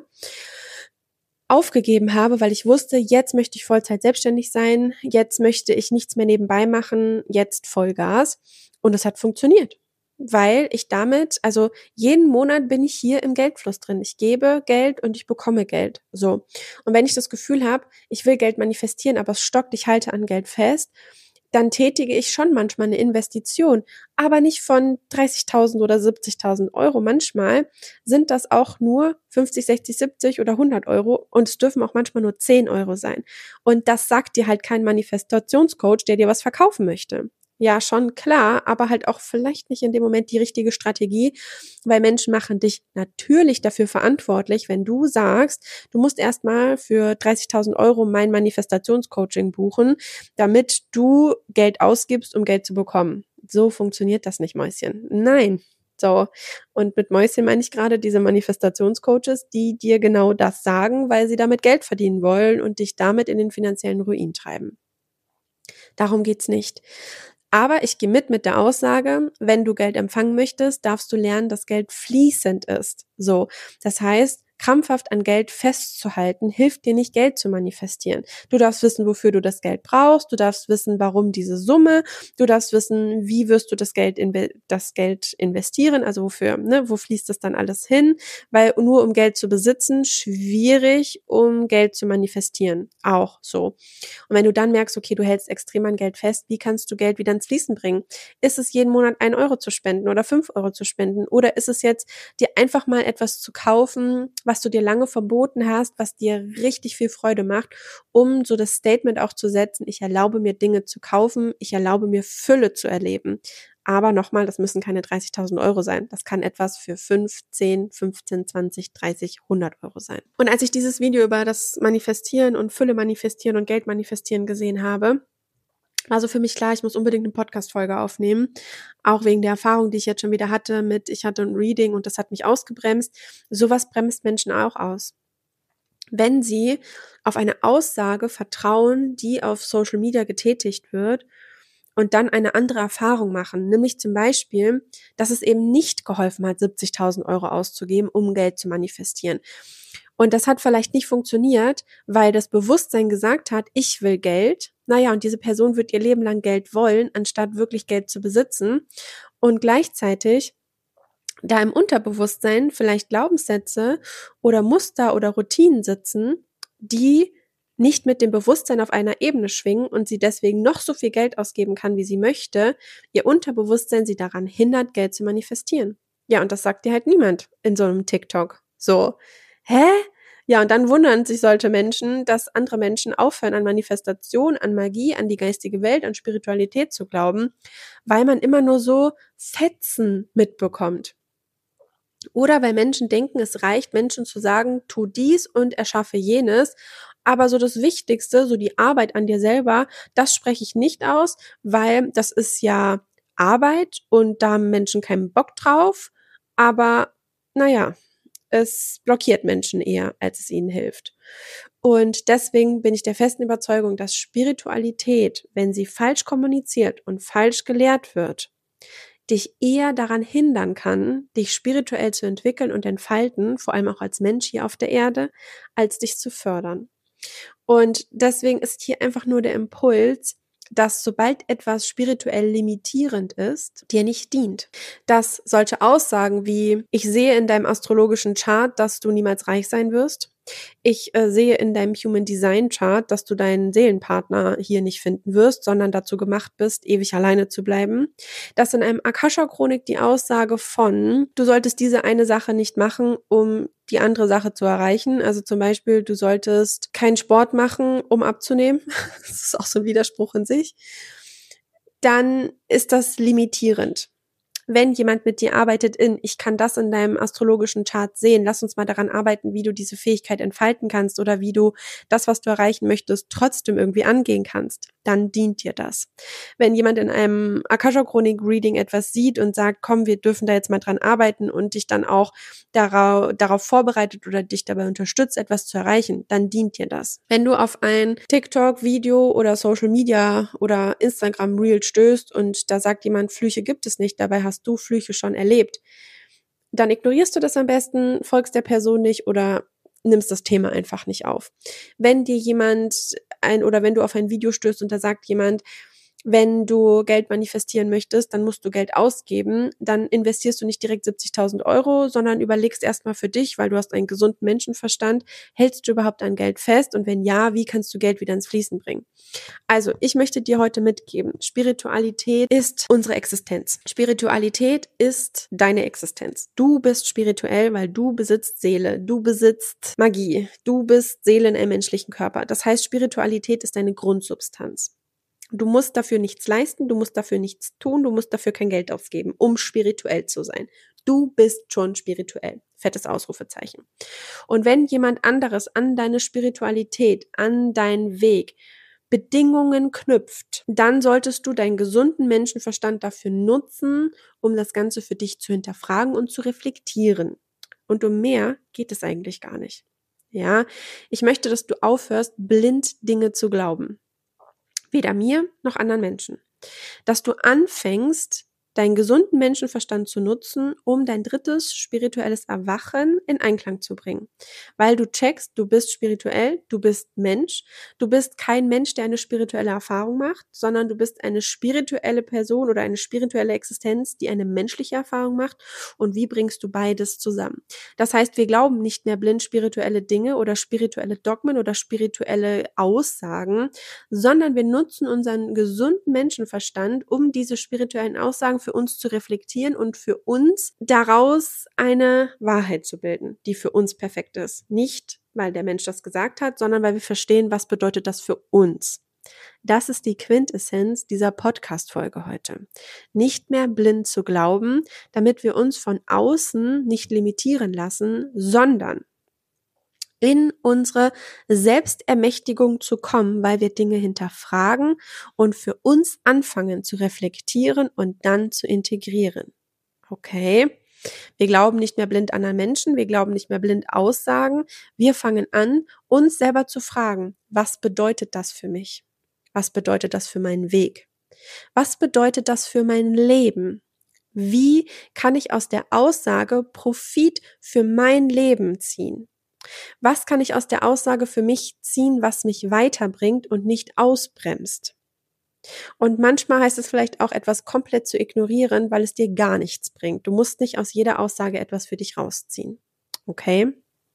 Speaker 1: aufgegeben habe, weil ich wusste, jetzt möchte ich Vollzeit selbstständig sein, jetzt möchte ich nichts mehr nebenbei machen, jetzt Vollgas. Und es hat funktioniert, weil ich damit, also jeden Monat bin ich hier im Geldfluss drin. Ich gebe Geld und ich bekomme Geld. So. Und wenn ich das Gefühl habe, ich will Geld manifestieren, aber es stockt, ich halte an Geld fest, dann tätige ich schon manchmal eine Investition, aber nicht von dreißigtausend oder siebzigtausend Euro. Manchmal sind das auch nur fünfzig, sechzig, siebzig oder hundert Euro und es dürfen auch manchmal nur zehn Euro sein. Und das sagt dir halt kein Manifestationscoach, der dir was verkaufen möchte. Ja, schon klar, aber halt auch vielleicht nicht in dem Moment die richtige Strategie, weil Menschen machen dich natürlich dafür verantwortlich, wenn du sagst, du musst erstmal für dreißigtausend Euro mein Manifestationscoaching buchen, damit du Geld ausgibst, um Geld zu bekommen. So funktioniert das nicht, Mäuschen. Nein. So. Und mit Mäuschen meine ich gerade diese Manifestationscoaches, die dir genau das sagen, weil sie damit Geld verdienen wollen und dich damit in den finanziellen Ruin treiben. Darum geht's nicht. Aber ich gehe mit mit der Aussage, wenn du Geld empfangen möchtest, darfst du lernen, dass Geld fließend ist. So, das heißt, krampfhaft an Geld festzuhalten, hilft dir nicht, Geld zu manifestieren. Du darfst wissen, wofür du das Geld brauchst. Du darfst wissen, warum diese Summe. Du darfst wissen, wie wirst du das Geld, inve- das Geld investieren, also wofür, ne, wo fließt das dann alles hin? Weil nur um Geld zu besitzen, schwierig, um Geld zu manifestieren. Auch so. Und wenn du dann merkst, okay, du hältst extrem an Geld fest, wie kannst du Geld wieder ins Fließen bringen? Ist es jeden Monat ein Euro zu spenden oder fünf Euro zu spenden? Oder ist es jetzt, dir einfach mal etwas zu kaufen, was du dir lange verboten hast, was dir richtig viel Freude macht, um so das Statement auch zu setzen, ich erlaube mir Dinge zu kaufen, ich erlaube mir Fülle zu erleben. Aber nochmal, das müssen keine dreißigtausend Euro sein. Das kann etwas für fünf, zehn, fünfzehn, zwanzig, dreißig, hundert Euro sein. Und als ich dieses Video über das Manifestieren und Fülle manifestieren und Geld manifestieren gesehen habe, war so für mich klar, ich muss unbedingt eine Podcast-Folge aufnehmen. Auch wegen der Erfahrung, die ich jetzt schon wieder hatte mit, ich hatte ein Reading und das hat mich ausgebremst. Sowas bremst Menschen auch aus. Wenn sie auf eine Aussage vertrauen, die auf Social Media getätigt wird, und dann eine andere Erfahrung machen, nämlich zum Beispiel, dass es eben nicht geholfen hat, siebzigtausend Euro auszugeben, um Geld zu manifestieren. Und das hat vielleicht nicht funktioniert, weil das Bewusstsein gesagt hat, ich will Geld. Naja, und diese Person wird ihr Leben lang Geld wollen, anstatt wirklich Geld zu besitzen. Und gleichzeitig da im Unterbewusstsein vielleicht Glaubenssätze oder Muster oder Routinen sitzen, die nicht mit dem Bewusstsein auf einer Ebene schwingen und sie deswegen noch so viel Geld ausgeben kann, wie sie möchte, ihr Unterbewusstsein sie daran hindert, Geld zu manifestieren. Ja, und das sagt dir halt niemand in so einem TikTok. So, hä? Ja, und dann wundern sich solche Menschen, dass andere Menschen aufhören, an Manifestation, an Magie, an die geistige Welt, an Spiritualität zu glauben, weil man immer nur so Fetzen mitbekommt. Oder weil Menschen denken, es reicht, Menschen zu sagen, tu dies und erschaffe jenes. Aber so das Wichtigste, so die Arbeit an dir selber, das spreche ich nicht aus, weil das ist ja Arbeit und da haben Menschen keinen Bock drauf. Aber naja, es blockiert Menschen eher, als es ihnen hilft. Und deswegen bin ich der festen Überzeugung, dass Spiritualität, wenn sie falsch kommuniziert und falsch gelehrt wird, dich eher daran hindern kann, dich spirituell zu entwickeln und entfalten, vor allem auch als Mensch hier auf der Erde, als dich zu fördern. Und deswegen ist hier einfach nur der Impuls, dass sobald etwas spirituell limitierend ist, dir nicht dient. Dass solche Aussagen wie, ich sehe in deinem astrologischen Chart, dass du niemals reich sein wirst. Ich äh, sehe in deinem Human Design Chart, dass du deinen Seelenpartner hier nicht finden wirst, sondern dazu gemacht bist, ewig alleine zu bleiben. Dass in einem Akasha-Chronik die Aussage von, du solltest diese eine Sache nicht machen, um die andere Sache zu erreichen. Also zum Beispiel, du solltest keinen Sport machen, um abzunehmen. Das ist auch so ein Widerspruch in sich. Dann ist das limitierend. Wenn jemand mit dir arbeitet in, ich kann das in deinem astrologischen Chart sehen, lass uns mal daran arbeiten, wie du diese Fähigkeit entfalten kannst oder wie du das, was du erreichen möchtest, trotzdem irgendwie angehen kannst, dann dient dir das. Wenn jemand in einem Akasha-Chronik-Reading etwas sieht und sagt, komm, wir dürfen da jetzt mal dran arbeiten und dich dann auch darauf, darauf vorbereitet oder dich dabei unterstützt, etwas zu erreichen, dann dient dir das. Wenn du auf ein TikTok-Video oder Social-Media oder Instagram-Reel stößt und da sagt jemand, Flüche gibt es nicht, dabei hast du Flüche schon erlebt, dann ignorierst du das am besten, folgst der Person nicht oder nimmst das Thema einfach nicht auf. Wenn dir jemand ein oder wenn du auf ein Video stößt und da sagt jemand, wenn du Geld manifestieren möchtest, dann musst du Geld ausgeben, dann investierst du nicht direkt siebzigtausend Euro, sondern überlegst erstmal für dich, weil du hast einen gesunden Menschenverstand, hältst du überhaupt an Geld fest und wenn ja, wie kannst du Geld wieder ins Fließen bringen? Also, ich möchte dir heute mitgeben, Spiritualität ist unsere Existenz. Spiritualität ist deine Existenz. Du bist spirituell, weil du besitzt Seele, du besitzt Magie, du bist Seele in einem menschlichen Körper. Das heißt, Spiritualität ist deine Grundsubstanz. Du musst dafür nichts leisten, du musst dafür nichts tun, du musst dafür kein Geld ausgeben, um spirituell zu sein. Du bist schon spirituell. Fettes Ausrufezeichen. Und wenn jemand anderes an deine Spiritualität, an deinen Weg Bedingungen knüpft, dann solltest du deinen gesunden Menschenverstand dafür nutzen, um das Ganze für dich zu hinterfragen und zu reflektieren. Und um mehr geht es eigentlich gar nicht. Ja, ich möchte, dass du aufhörst, blind Dinge zu glauben. Weder mir noch anderen Menschen. Dass du anfängst, deinen gesunden Menschenverstand zu nutzen, um dein drittes spirituelles Erwachen in Einklang zu bringen. Weil du checkst, du bist spirituell, du bist Mensch, du bist kein Mensch, der eine spirituelle Erfahrung macht, sondern du bist eine spirituelle Person oder eine spirituelle Existenz, die eine menschliche Erfahrung macht. Und wie bringst du beides zusammen? Das heißt, wir glauben nicht mehr blind spirituelle Dinge oder spirituelle Dogmen oder spirituelle Aussagen, sondern wir nutzen unseren gesunden Menschenverstand, um diese spirituellen Aussagen für uns zu reflektieren und für uns daraus eine Wahrheit zu bilden, die für uns perfekt ist. Nicht, weil der Mensch das gesagt hat, sondern weil wir verstehen, was bedeutet das für uns. Das ist die Quintessenz dieser Podcast-Folge heute. Nicht mehr blind zu glauben, damit wir uns von außen nicht limitieren lassen, sondern in unsere Selbstermächtigung zu kommen, weil wir Dinge hinterfragen und für uns anfangen zu reflektieren und dann zu integrieren. Okay? Wir glauben nicht mehr blind anderen Menschen, wir glauben nicht mehr blind Aussagen. Wir fangen an, uns selber zu fragen, was bedeutet das für mich? Was bedeutet das für meinen Weg? Was bedeutet das für mein Leben? Wie kann ich aus der Aussage Profit für mein Leben ziehen? Was kann ich aus der Aussage für mich ziehen, was mich weiterbringt und nicht ausbremst? Und manchmal heißt es vielleicht auch, etwas komplett zu ignorieren, weil es dir gar nichts bringt. Du musst nicht aus jeder Aussage etwas für dich rausziehen. Okay?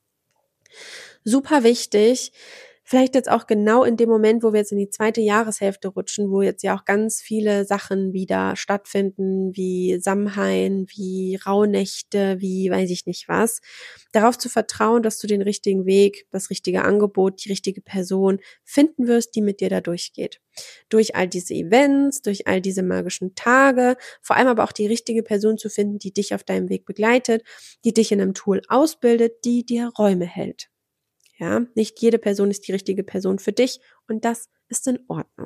Speaker 1: Super wichtig. Vielleicht jetzt auch genau in dem Moment, wo wir jetzt in die zweite Jahreshälfte rutschen, wo jetzt ja auch ganz viele Sachen wieder stattfinden, wie Samhain, wie Rauhnächte, wie weiß ich nicht was, darauf zu vertrauen, dass du den richtigen Weg, das richtige Angebot, die richtige Person finden wirst, die mit dir da durchgeht. Durch all diese Events, durch all diese magischen Tage, vor allem aber auch die richtige Person zu finden, die dich auf deinem Weg begleitet, die dich in einem Tool ausbildet, die dir Räume hält. Ja, nicht jede Person ist die richtige Person für dich und das ist in Ordnung.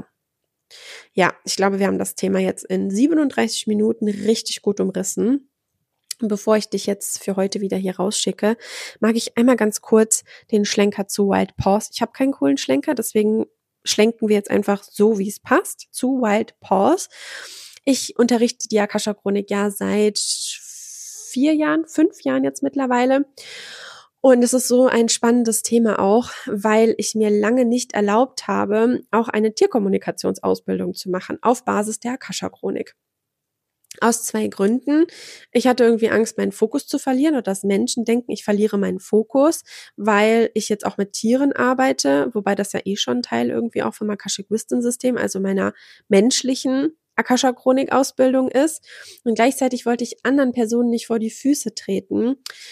Speaker 1: Ja, ich glaube, wir haben das Thema jetzt in siebenunddreißig Minuten richtig gut umrissen. Und bevor ich dich jetzt für heute wieder hier rausschicke, mag ich einmal ganz kurz den Schlenker zu Wild Paws. Ich habe keinen coolen Schlenker, deswegen schlenken wir jetzt einfach so, wie es passt, zu Wild Paws. Ich unterrichte die Akasha-Chronik ja seit vier Jahren, fünf Jahren jetzt mittlerweile. Und es ist so ein spannendes Thema auch, weil ich mir lange nicht erlaubt habe, auch eine Tierkommunikationsausbildung zu machen auf Basis der Akasha-Chronik. Aus zwei Gründen. Ich hatte irgendwie Angst, meinen Fokus zu verlieren oder dass Menschen denken, ich verliere meinen Fokus, weil ich jetzt auch mit Tieren arbeite, wobei das ja eh schon Teil irgendwie auch vom Akashic Wisdom System, also meiner menschlichen Akasha-Chronik-Ausbildung ist. Und gleichzeitig wollte ich anderen Personen nicht vor die Füße treten,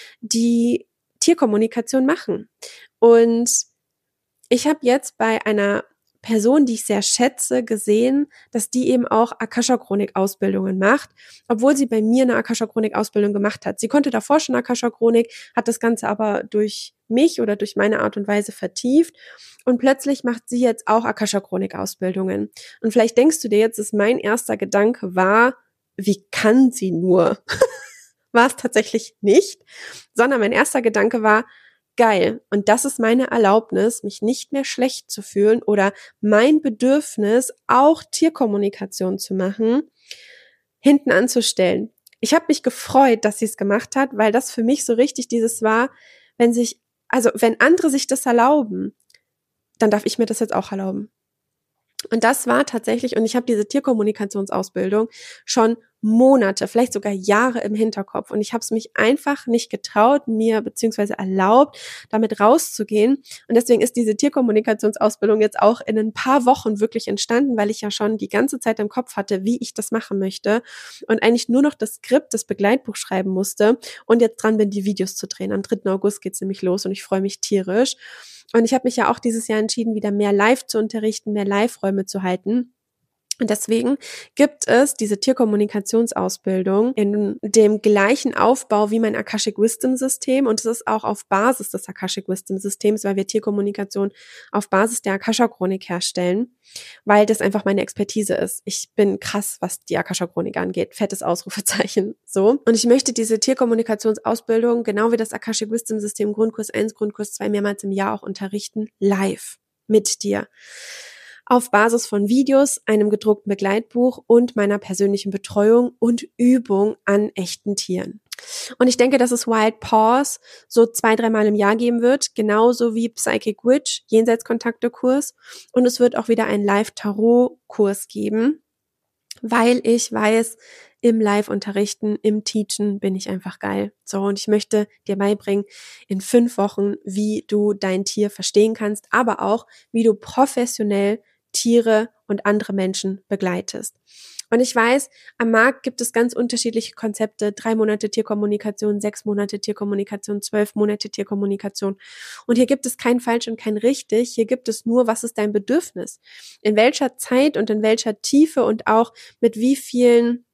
Speaker 1: die Tierkommunikation machen. Und ich habe jetzt bei einer Person, die ich sehr schätze, gesehen, dass die eben auch Akasha-Chronik-Ausbildungen macht, obwohl sie bei mir eine Akasha-Chronik-Ausbildung gemacht hat. Sie konnte davor schon Akasha-Chronik, hat das Ganze aber durch mich oder durch meine Art und Weise vertieft und plötzlich macht sie jetzt auch Akasha-Chronik-Ausbildungen. Und vielleicht denkst du dir jetzt, dass mein erster Gedanke war, wie kann sie nur? War es tatsächlich nicht, sondern mein erster Gedanke war, geil, und das ist meine Erlaubnis, mich nicht mehr schlecht zu fühlen oder mein Bedürfnis, auch Tierkommunikation zu machen, hinten anzustellen. Ich habe mich gefreut, dass sie es gemacht hat, weil das für mich so richtig dieses war, wenn sich, also wenn andere sich das erlauben, dann darf ich mir das jetzt auch erlauben. Und das war tatsächlich, und ich habe diese Tierkommunikationsausbildung schon Monate, vielleicht sogar Jahre im Hinterkopf. Und ich habe es mich einfach nicht getraut, mir beziehungsweise erlaubt, damit rauszugehen. Und deswegen ist diese Tierkommunikationsausbildung jetzt auch in ein paar Wochen wirklich entstanden, weil ich ja schon die ganze Zeit im Kopf hatte, wie ich das machen möchte. Und eigentlich nur noch das Skript, das Begleitbuch schreiben musste. Und jetzt dran bin, die Videos zu drehen. Am dritten August geht's nämlich los und ich freue mich tierisch. Und ich habe mich ja auch dieses Jahr entschieden, wieder mehr live zu unterrichten, mehr Live-Räume zu halten. Und deswegen gibt es diese Tierkommunikationsausbildung in dem gleichen Aufbau wie mein Akashic Wisdom System. Und es ist auch auf Basis des Akashic Wisdom Systems, weil wir Tierkommunikation auf Basis der Akasha-Chronik herstellen, weil das einfach meine Expertise ist. Ich bin krass, was die Akasha-Chronik angeht. Fettes Ausrufezeichen. So. Und ich möchte diese Tierkommunikationsausbildung, genau wie das Akashic Wisdom System Grundkurs eins, Grundkurs zwei, mehrmals im Jahr auch unterrichten, live mit dir. Auf Basis von Videos, einem gedruckten Begleitbuch und meiner persönlichen Betreuung und Übung an echten Tieren. Und ich denke, dass es Wild Paws so zwei, dreimal im Jahr geben wird, genauso wie Psychic Witch, Jenseitskontakte-Kurs. Und es wird auch wieder einen Live-Tarot-Kurs geben, weil ich weiß, im Live-Unterrichten, im Teachen bin ich einfach geil. So, und ich möchte dir beibringen in fünf Wochen, wie du dein Tier verstehen kannst, aber auch, wie du professionell Tiere und andere Menschen begleitest. Und ich weiß, am Markt gibt es ganz unterschiedliche Konzepte, drei Monate Tierkommunikation, sechs Monate Tierkommunikation, zwölf Monate Tierkommunikation. Und hier gibt es kein falsch und kein richtig, hier gibt es nur, was ist dein Bedürfnis? In welcher Zeit und in welcher Tiefe und auch mit wie vielen,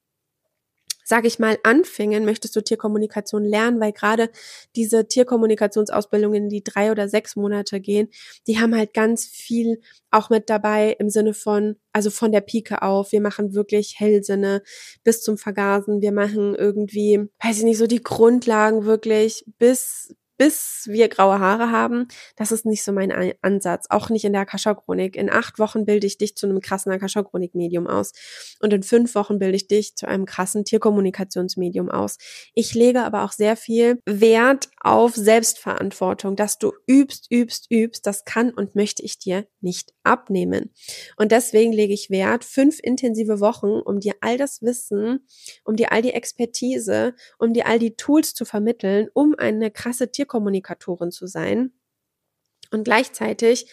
Speaker 1: sage ich mal, Anfängen möchtest du Tierkommunikation lernen, weil gerade diese Tierkommunikationsausbildungen, die drei oder sechs Monate gehen, die haben halt ganz viel auch mit dabei im Sinne von, also von der Pike auf, wir machen wirklich Hellsinne bis zum Vergasen, wir machen irgendwie, weiß ich nicht, so die Grundlagen wirklich bis bis wir graue Haare haben. Das ist nicht so mein Ansatz, auch nicht in der Akasha-Chronik. In acht Wochen bilde ich dich zu einem krassen Akasha-Chronik-Medium aus und in fünf Wochen bilde ich dich zu einem krassen Tierkommunikationsmedium aus. Ich lege aber auch sehr viel Wert auf Selbstverantwortung, dass du übst, übst, übst. Das kann und möchte ich dir nicht abnehmen. Und deswegen lege ich Wert, fünf intensive Wochen, um dir all das Wissen, um dir all die Expertise, um dir all die Tools zu vermitteln, um eine krasse Tierkommunikatorin zu sein. Und gleichzeitig,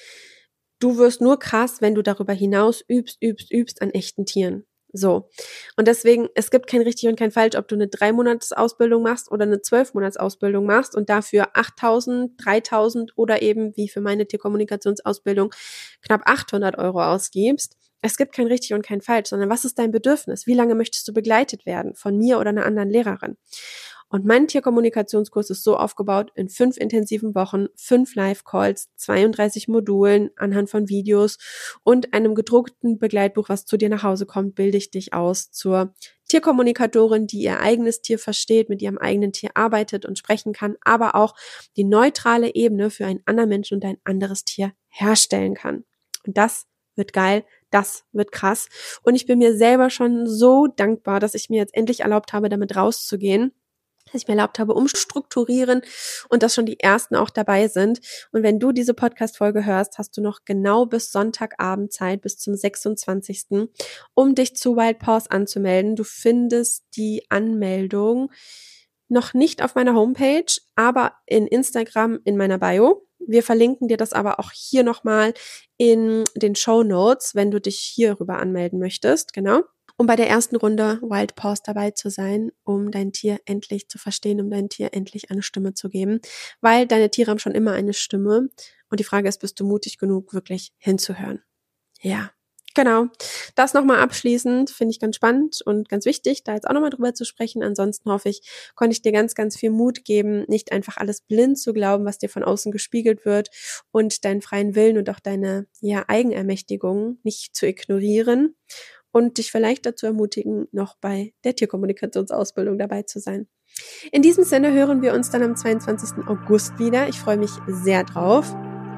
Speaker 1: du wirst nur krass, wenn du darüber hinaus übst, übst, übst an echten Tieren. So. Und deswegen, es gibt kein richtig und kein falsch, ob du eine drei Monats Ausbildung machst oder eine zwölf Monats Ausbildung machst und dafür achttausend, dreitausend oder eben, wie für meine Tierkommunikationsausbildung, knapp achthundert Euro ausgibst. Es gibt kein richtig und kein falsch, sondern was ist dein Bedürfnis? Wie lange möchtest du begleitet werden? Von mir oder einer anderen Lehrerin? Und mein Tierkommunikationskurs ist so aufgebaut, in fünf intensiven Wochen, fünf Live-Calls, zweiunddreißig Modulen anhand von Videos und einem gedruckten Begleitbuch, was zu dir nach Hause kommt, bilde ich dich aus zur Tierkommunikatorin, die ihr eigenes Tier versteht, mit ihrem eigenen Tier arbeitet und sprechen kann, aber auch die neutrale Ebene für einen anderen Menschen und ein anderes Tier herstellen kann. Und das wird geil, das wird krass. Und ich bin mir selber schon so dankbar, dass ich mir jetzt endlich erlaubt habe, damit rauszugehen, dass ich mir erlaubt habe, umstrukturieren und dass schon die ersten auch dabei sind. Und wenn du diese Podcast-Folge hörst, hast du noch genau bis Sonntagabend Zeit, bis zum sechsundzwanzigsten um dich zu Wild Paws anzumelden. Du findest die Anmeldung noch nicht auf meiner Homepage, aber in Instagram in meiner Bio. Wir verlinken dir das aber auch hier nochmal in den Shownotes, wenn du dich hierüber anmelden möchtest, genau. Um bei der ersten Runde Wild Paws dabei zu sein, um dein Tier endlich zu verstehen, um dein Tier endlich eine Stimme zu geben, weil deine Tiere haben schon immer eine Stimme und die Frage ist, bist du mutig genug, wirklich hinzuhören? Ja, genau. Das nochmal abschließend finde ich ganz spannend und ganz wichtig, da jetzt auch nochmal drüber zu sprechen. Ansonsten hoffe ich, konnte ich dir ganz, ganz viel Mut geben, nicht einfach alles blind zu glauben, was dir von außen gespiegelt wird und deinen freien Willen und auch deine ja, Eigenermächtigung nicht zu ignorieren. Und dich vielleicht dazu ermutigen, noch bei der Tierkommunikationsausbildung dabei zu sein. In diesem Sinne hören wir uns dann am zweiundzwanzigsten August wieder. Ich freue mich sehr drauf.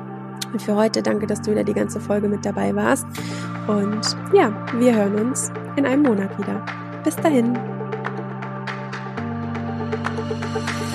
Speaker 1: Und für heute danke, dass du wieder die ganze Folge mit dabei warst. Und ja, wir hören uns in einem Monat wieder. Bis dahin.